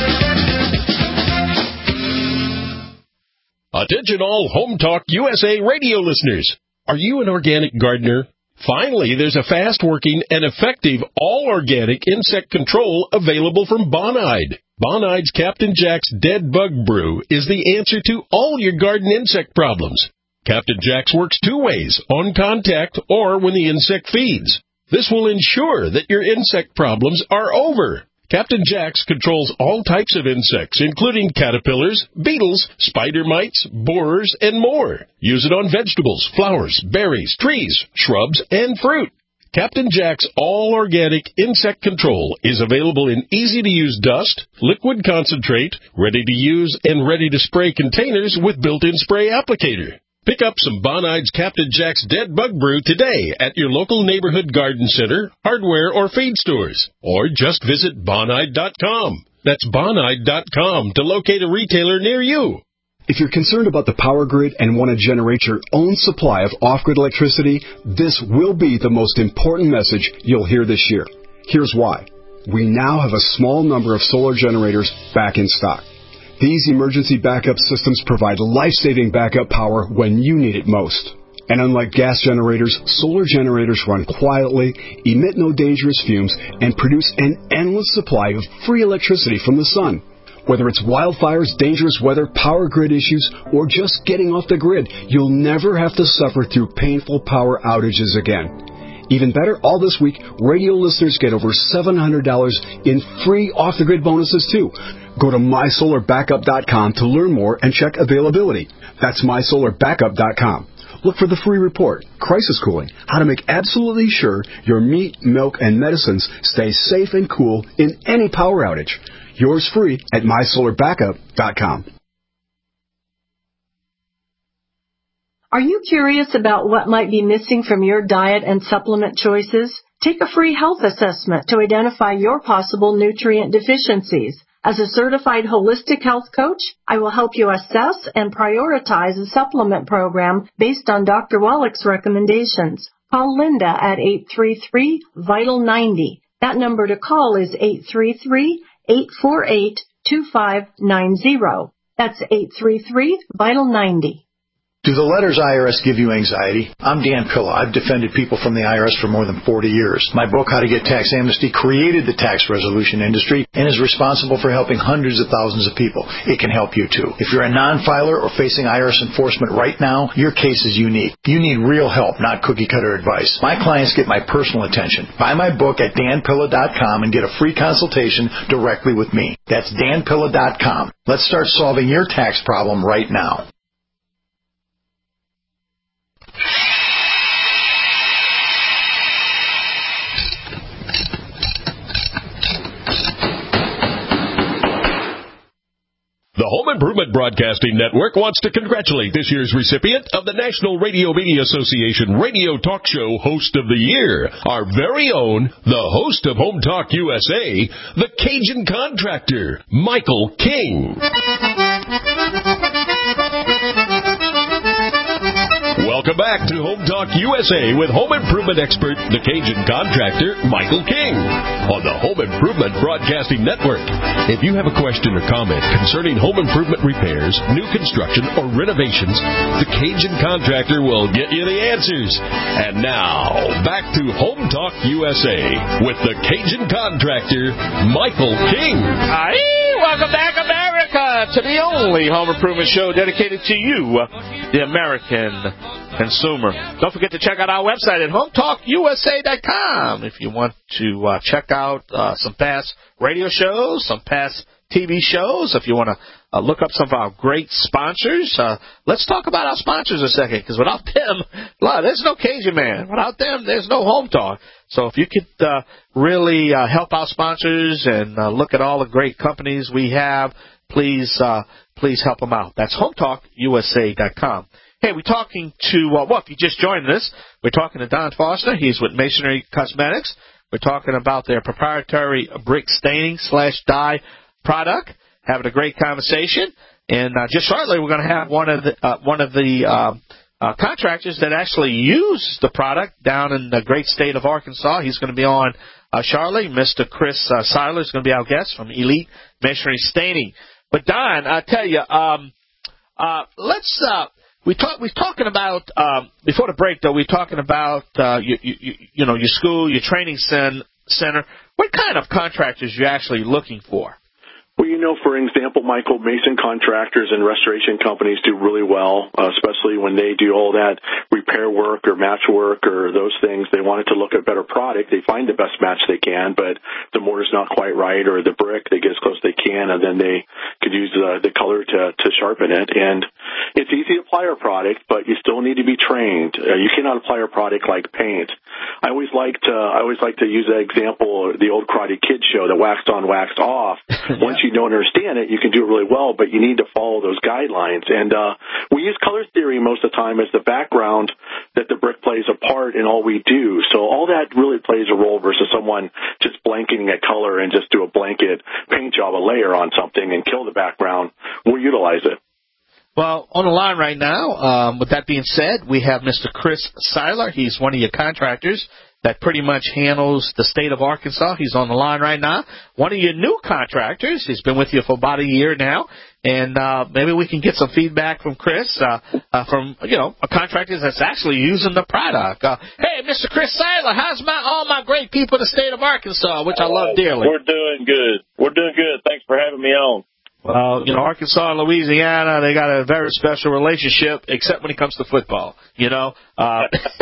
Attention all Home Talk U S A radio listeners. Are you an organic gardener? Finally, there's a fast-working and effective all-organic insect control available from Bonide. Bonide's Captain Jack's Dead Bug Brew is the answer to all your garden insect problems. Captain Jack's works two ways, on contact or when the insect feeds. This will ensure that your insect problems are over. Captain Jack's controls all types of insects, including caterpillars, beetles, spider mites, borers, and more. Use it on vegetables, flowers, berries, trees, shrubs, and fruit. Captain Jack's all-organic insect control is available in easy-to-use dust, liquid concentrate, ready-to-use and ready-to-spray containers with built-in spray applicator. Pick up some Bonide's Captain Jack's Dead Bug Brew today at your local neighborhood garden center, hardware, or feed stores. Or just visit Bonide dot com. That's Bonide dot com to locate a retailer near you. If you're concerned about the power grid and want to generate your own supply of off-grid electricity, this will be the most important message you'll hear this year. Here's why. We now have a small number of solar generators back in stock. These emergency backup systems provide life-saving backup power when you need it most. And unlike gas generators, solar generators run quietly, emit no dangerous fumes, and produce an endless supply of free electricity from the sun. Whether it's wildfires, dangerous weather, power grid issues, or just getting off the grid, you'll never have to suffer through painful power outages again. Even better, all this week, radio listeners get over seven hundred dollars in free off-the-grid bonuses, too. Go to my solar backup dot com to learn more and check availability. That's my solar backup dot com. Look for the free report, Crisis Cooling, how to make absolutely sure your meat, milk, and medicines stay safe and cool in any power outage. Yours free at my solar backup dot com. Are you curious about what might be missing from your diet and supplement choices? Take a free health assessment to identify your possible nutrient deficiencies. As a certified holistic health coach, I will help you assess and prioritize a supplement program based on Doctor Wallach's recommendations. Call Linda at eight three three, vital ninety. That number to call is eight three three, eight four eight, two five nine zero. That's eight three three, vital ninety. Do the letters I R S give you anxiety? I'm Dan Pilla. I've defended people from the I R S for more than forty years. My book, How to Get Tax Amnesty, created the tax resolution industry and is responsible for helping hundreds of thousands of people. It can help you, too. If you're a non-filer or facing I R S enforcement right now, your case is unique. You need real help, not cookie-cutter advice. My clients get my personal attention. Buy my book at Dan Pilla dot com and get a free consultation directly with me. That's Dan Pilla dot com. Let's start solving your tax problem right now. The Home Improvement Broadcasting Network wants to congratulate this year's recipient of the National Radio Media Association Radio Talk Show Host of the Year, our very own, the host of Home Talk U S A, the Cajun Contractor, Michael King. Welcome Welcome back to Home Talk U S A with home improvement expert, the Cajun contractor, Michael King, on the Home Improvement Broadcasting Network. If you have a question or comment concerning home improvement repairs, new construction, or renovations, the Cajun contractor will get you the answers. And now, back to Home Talk U S A with the Cajun contractor, Michael King. Hi, welcome back, America, to the only home improvement show dedicated to you, the American consumer. Don't forget to check out our website at home talk U S A dot com if you want to uh, check out uh, some past radio shows, some past T V shows. If you want to uh, look up some of our great sponsors, uh, let's talk about our sponsors a second, because without them, well, there's no Cajun Man. Without them, there's no Home Talk. So if you could uh, really uh, help our sponsors and uh, look at all the great companies we have, please uh, please help them out. That's home talk U S A dot com. Hey, we're talking to, uh, well, if you just joined us, we're talking to Don Foster. He's with Masonry Cosmetics. We're talking about their proprietary brick staining slash dye product, having a great conversation. And uh, just shortly, we're going to have one of the uh, one of the uh, uh, contractors that actually use the product down in the great state of Arkansas. He's going to be on uh, shortly. Mister Chris uh, Seiler is going to be our guest from Elite Masonry Staining. But Don, I tell you, um, uh, let's. Uh, We talk, we're talking about, um, before the break, though, we're talking about, uh, you, you, you know, your school, your training cen- center. What kind of contractors are you actually looking for? Well, you know, for example, Michael, mason contractors and restoration companies do really well, uh, especially when they do all that repair work or match work or those things. They wanted to look at better product. They find the best match they can, but the mortar's not quite right, or the brick, they get as close as they can, and then they could use the, the color to, to sharpen it. And it's easy to apply our product, but you still need to be trained. Uh, you cannot apply our product like paint. I always like to, I always like to use that example, the old Karate Kid show, the waxed on, waxed off. yeah. Once you don't understand it, you can do it really well, but you need to follow those guidelines. And uh, we use color theory most of the time as the background that the brick plays a part in all we do. So all that really plays a role versus someone just blanketing a color and just do a blanket paint job, a layer on something and kill the background. We'll utilize it. Well, on the line right now, um, with that being said, we have Mister Chris Seiler. He's one of your contractors that pretty much handles the state of Arkansas. He's on the line right now. One of your new contractors. He's been with you for about a year now. And uh, maybe we can get some feedback from Chris, uh, uh, from, you know, a contractor that's actually using the product. Uh, hey, Mister Chris Seiler, how's my all my great people in the state of Arkansas, which I love dearly? We're doing good. We're doing good. Thanks for having me on. Well, you know, Arkansas and Louisiana, they got a very special relationship, except when it comes to football, you know. Uh,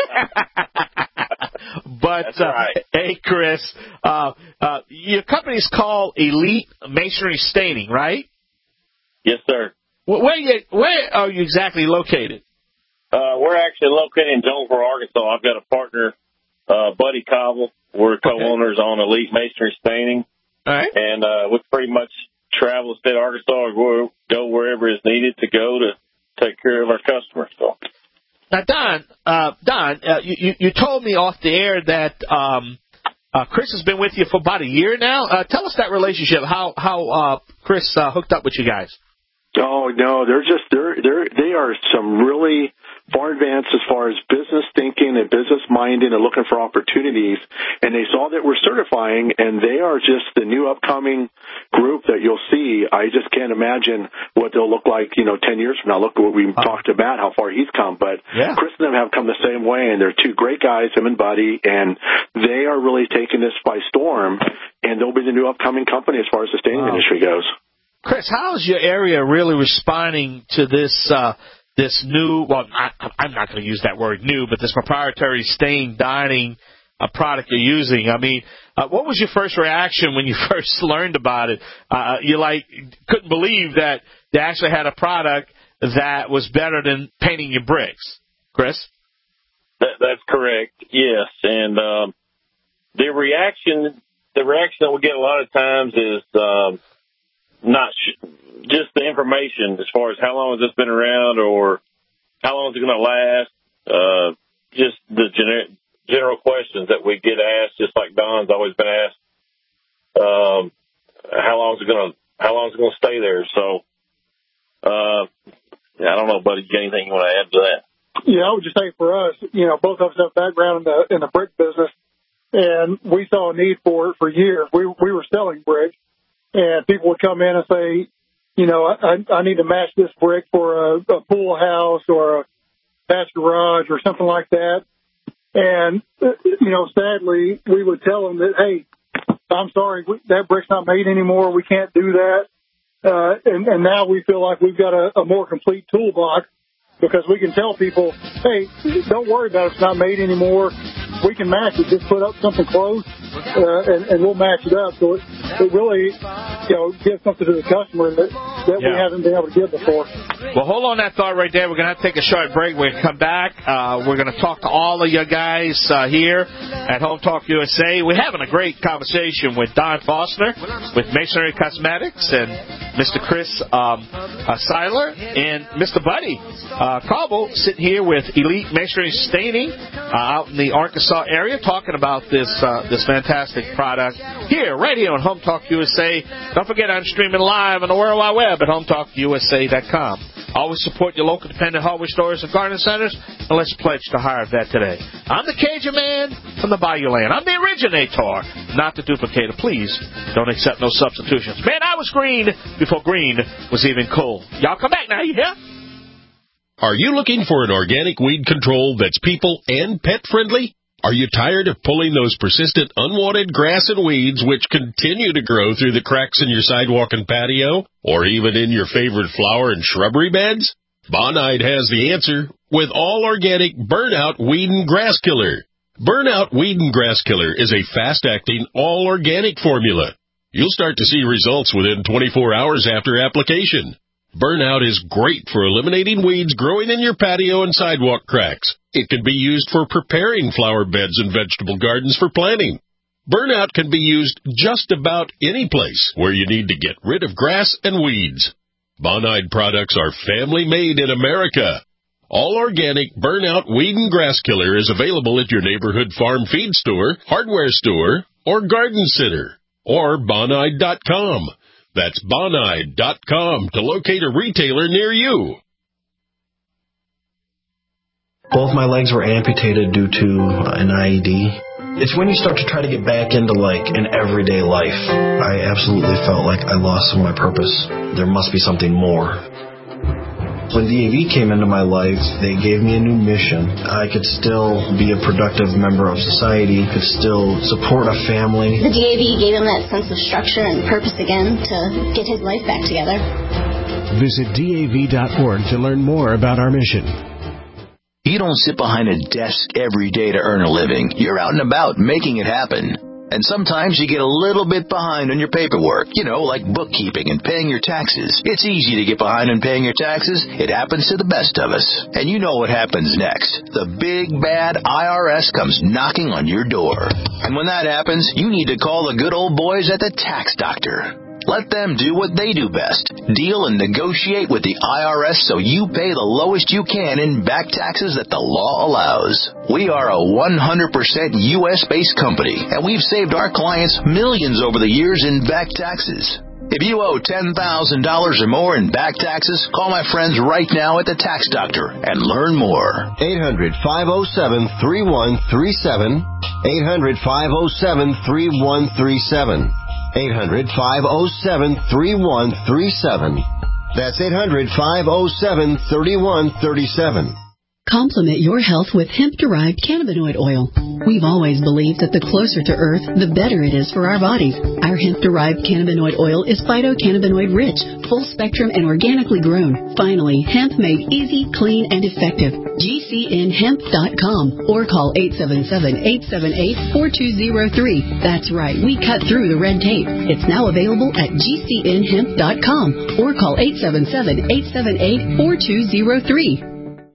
but, That's right. uh, hey, Chris, uh, uh, your company's called Elite Masonry Staining, right? Yes, sir. Where, you, where are you exactly located? Uh, we're actually located in Jonesboro, Arkansas. I've got a partner, uh, Buddy Cobble. We're co-owners okay. on Elite Masonry Staining. All right. And uh, we pretty much travel the state of Arkansas or go wherever is needed to go to take care of our customers. So. Now, Don, uh, Don, uh, you, you told me off the air that um, uh, Chris has been with you for about a year now. Uh, tell us that relationship, how how uh, Chris uh, hooked up with you guys. Oh no, they're just they're they're they are some really far advanced as far as business thinking and business minded and looking for opportunities. And they saw that we're certifying, and they are just the new upcoming group that you'll see. I just can't imagine what they'll look like, you know, ten years from now. Look at what we uh, talked about, how far he's come. But yeah. Chris and them have come the same way, and they're two great guys, him and Buddy, and they are really taking this by storm. And they'll be the new upcoming company as far as the staining wow. industry goes. Chris, how is your area really responding to this uh, this new, well, I, I'm not going to use that word new, but this proprietary stain dyeing uh, product you're using? I mean, uh, what was your first reaction when you first learned about it? Uh, you, like, couldn't believe that they actually had a product that was better than painting your bricks. Chris? That, that's correct, yes. And um, the reaction, the reaction that we get a lot of times is um, not sh- just the information as far as how long has this been around or how long is it going to last. Uh, just the gener- general questions that we get asked, just like Don's always been asked. Um, how long is it going to how long is it going to stay there? So, uh, I don't know, buddy. You got anything you want to add to that? Yeah, I would just say for us, you know, both of us have background in the in the brick business, and we saw a need for it for years. We we were selling brick, and people would come in and say, you know, I, I need to match this brick for a, a pool house or a thatch garage or something like that. And, you know, sadly, we would tell them that, hey, I'm sorry, we, that brick's not made anymore. We can't do that. Uh, and, and now we feel like we've got a, a more complete toolbox because we can tell people, hey, don't worry about it. It's not made anymore. We can match it. Just put up something close, uh, and, and we'll match it up. So it, it really, you know, gives something to the customer that, that yeah. we haven't been able to give before. Well, hold on that thought right there. We're going to have to take a short break. We're going to come back. Uh, we're going to talk to all of you guys uh, here at Home Talk U S A. We're having a great conversation with Don Foster with Masonry Cosmetics and Mister Chris um, uh, Seiler and Mister Buddy uh, Cobble sitting here with Elite Masonry Staining uh, out in the Arkansas area talking about this uh, this fantastic product here, right here on Home Talk U S A. Don't forget, I'm streaming live on the World Wide Web at home talk u s a dot com. Always support your local independent hardware stores and garden centers, and let's pledge to hire a vet today. I'm the Cajun Man from the Bayou Land. I'm the originator, not the duplicator. Please don't accept no substitutions. Man, I was green before green was even cool. Y'all come back now, you hear? Are you looking for an organic weed control that's people and pet friendly? Are you tired of pulling those persistent unwanted grass and weeds which continue to grow through the cracks in your sidewalk and patio, or even in your favorite flower and shrubbery beds? Bonide has the answer with all organic Burnout Weed and Grass Killer. Burnout Weed and Grass Killer is a fast-acting, all-organic formula. You'll start to see results within twenty-four hours after application. Burnout is great for eliminating weeds growing in your patio and sidewalk cracks. It can be used for preparing flower beds and vegetable gardens for planting. Burnout can be used just about any place where you need to get rid of grass and weeds. Bonide products are family-made in America. All organic Burnout Weed and Grass Killer is available at your neighborhood farm feed store, hardware store, or garden center, or bonide dot com. That's bonide dot com to locate a retailer near you. Both my legs were amputated due to an I E D. It's when you start to try to get back into, like, an everyday life. I absolutely felt like I lost some of my purpose. There must be something more. When D A V came into my life, they gave me a new mission. I could still be a productive member of society, could still support a family. The D A V gave him that sense of structure and purpose again to get his life back together. Visit D A V dot org to learn more about our mission. You don't sit behind a desk every day to earn a living. You're out and about making it happen. And sometimes you get a little bit behind on your paperwork, you know, like bookkeeping and paying your taxes. It's easy to get behind on paying your taxes. It happens to the best of us. And you know what happens next. The big, bad I R S comes knocking on your door. And when that happens, you need to call the good old boys at the Tax Doctor. Let them do what they do best. Deal and negotiate with the I R S so you pay the lowest you can in back taxes that the law allows. We are a one hundred percent U S-based company, and we've saved our clients millions over the years in back taxes. If you owe ten thousand dollars or more in back taxes, call my friends right now at the Tax Doctor and learn more. eight hundred, five oh seven, three one three seven. eight hundred, five oh seven, three one three seven. eight hundred, five oh seven, three one three seven. That's eight hundred, five oh seven, three one three seven. Complement your health with hemp-derived cannabinoid oil. We've always believed that the closer to Earth, the better it is for our bodies. Our hemp-derived cannabinoid oil is phytocannabinoid-rich, full-spectrum, and organically grown. Finally, hemp made easy, clean, and effective. G C N hemp dot com or call eight seven seven, eight seven eight, four two zero three. That's right, we cut through the red tape. It's now available at G C N hemp dot com or call eight seven seven, eight seven eight, four two zero three.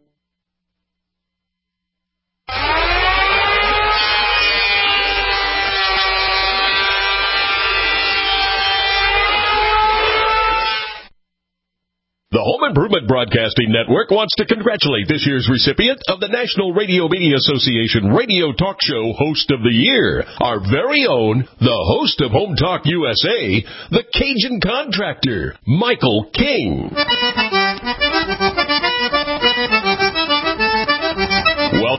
The Home Improvement Broadcasting Network wants to congratulate this year's recipient of the National Radio Media Association Radio Talk Show Host of the Year, our very own, the host of Home Talk U S A, the Cajun Contractor, Michael King.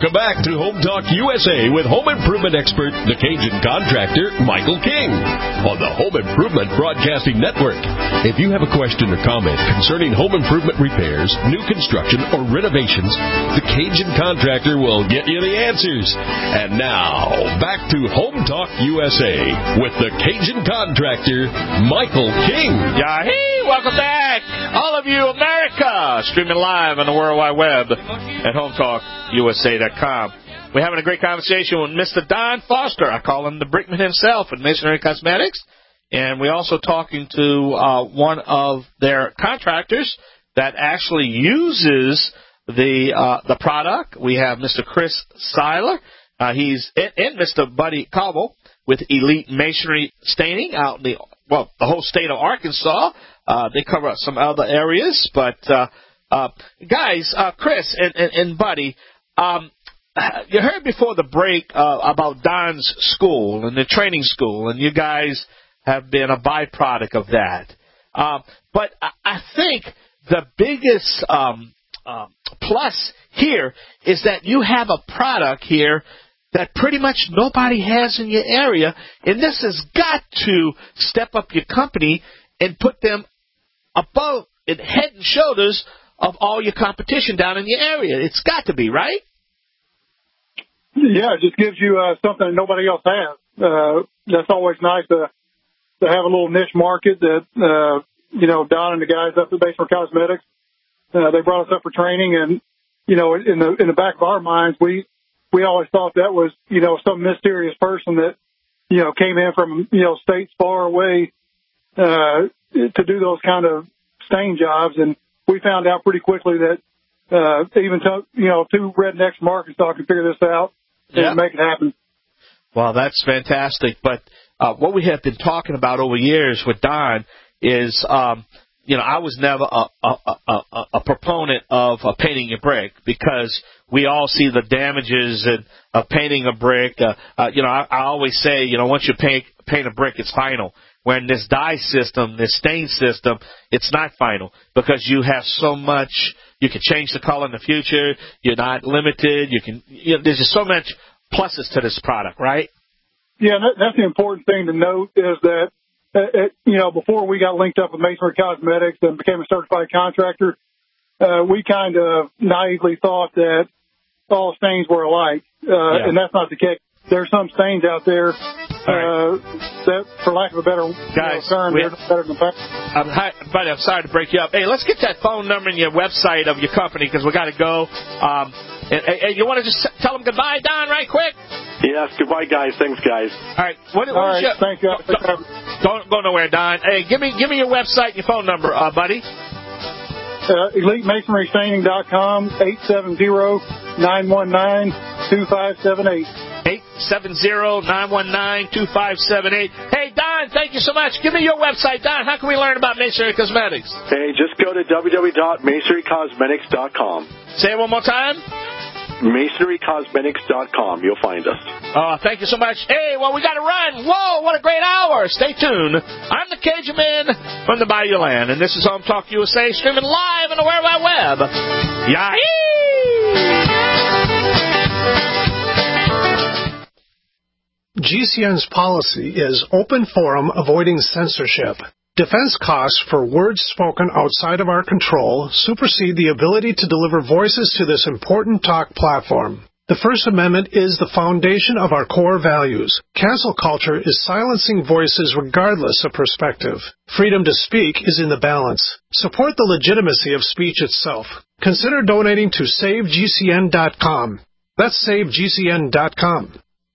Welcome back to Home Talk U S A with home improvement expert, the Cajun contractor, Michael King, on the Home Improvement Broadcasting Network. If you have a question or comment concerning home improvement repairs, new construction, or renovations, the Cajun contractor will get you the answers. And now, back to Home Talk U S A with the Cajun contractor, Michael King. Yahee! Welcome back, all of you, America, streaming live on the World Wide Web at home talk U S A dot com. We're having a great conversation with Mister Don Foster. I call him the Brickman himself at Masonry Cosmetics. And we're also talking to uh, one of their contractors that actually uses the uh, the product. We have Mister Chris Seiler. Uh, he's and, and Mister Buddy Cobble with Elite Masonry Staining out in the, well, the whole state of Arkansas. Uh, they cover some other areas. But, uh, uh, guys, uh, Chris and, and, and Buddy, um, you heard before the break uh, about Don's school and the training school, and you guys have been a byproduct of that. Uh, but I, I think the biggest um, uh, plus here is that you have a product here that pretty much nobody has in your area, and this has got to step up your company and put them above and head and shoulders of all your competition down in your area. It's got to be, right? Yeah, it just gives you uh, something that nobody else has. Uh, that's always nice to to have a little niche market that, uh, you know, Don and the guys up at Masonry Cosmetics, uh, they brought us up for training. And, you know, in the in the back of our minds, we, we always thought that was, you know, some mysterious person that, you know, came in from, you know, states far away uh, to do those kind of stain jobs. And we found out pretty quickly that uh, even, to, you know, two rednecks from Arkansas can figure this out and yep. make it happen. Well, that's fantastic. But uh, what we have been talking about over years with Don is, um, you know, I was never a, a, a, a proponent of uh, painting a brick because we all see the damages in, of painting a brick. Uh, uh, you know, I, I always say, you know, once you paint, paint a brick, it's final. When this dye system, this stain system, it's not final because you have so much. You can change the color in the future. You're not limited. You can. You know, there's just so much pluses to this product, right? Yeah, that, that's the important thing to note is that, uh, it, you know, before we got linked up with Masonry Cosmetics and became a certified contractor, uh, we kind of naively thought that all stains were alike, uh, yeah. and that's not the case. There's some stains out there uh, right. that, for lack of a better Guys, you know, term, we, they're better than that. Um, hi, buddy, I'm sorry to break you up. Hey, let's get that phone number and your website of your company because we got to go. Um, and, and you want to just tell them goodbye, Don, right quick? Yes, goodbye, guys. Thanks, guys. All right. What, All what right, your, thank you. Don't, don't go nowhere, Don. Hey, give me give me your website and your phone number, uh, buddy. Uh, elite masonry staining dot com, eight seven zero, nine one nine, two five seven eight. eight seven zero, nine one nine, two five seven eight. Hey, Don, thank you so much. Give me your website, Don. How can we learn about Masonry Cosmetics? Hey, just go to w w w dot masonry cosmetics dot com. Say it one more time. masonry cosmetics dot com. You'll find us. Oh, thank you so much. Hey, well, we got to run. Whoa, what a great hour. Stay tuned. I'm the Cajun Man from the Bayou Land, and this is Home Talk U S A, streaming live on the World Wide Web. Yahee! G C N's policy is open forum, avoiding censorship. Defense costs for words spoken outside of our control supersede the ability to deliver voices to this important talk platform. The First Amendment is the foundation of our core values. Cancel culture is silencing voices regardless of perspective. Freedom to speak is in the balance. Support the legitimacy of speech itself. Consider donating to save G C N dot com. That's save G C N dot com.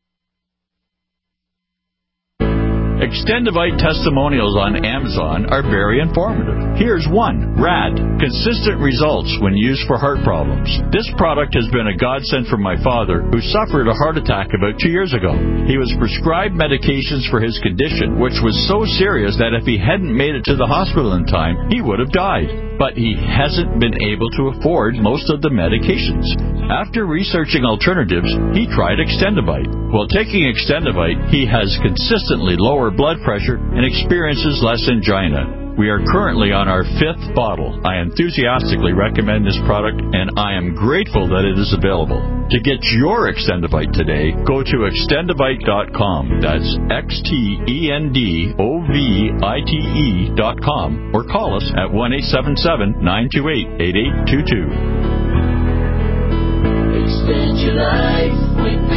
Extendivite testimonials on Amazon are very informative. Here's one. Rad. Consistent results when used for heart problems. This product has been a godsend for my father, who suffered a heart attack about two years ago. He was prescribed medications for his condition, which was so serious that if he hadn't made it to the hospital in time, he would have died. But he hasn't been able to afford most of the medications. After researching alternatives, he tried Extendivite. While taking Extendivite, he has consistently lower blood pressure and experiences less angina. We are currently on our fifth bottle. I enthusiastically recommend this product, and I am grateful that it is available. To get your Extendivite today, go to extendivite dot com. That's X T E N D O V I T E dot com, or call us at one eight seven seven, nine two eight, eight eight two two. Extend your life with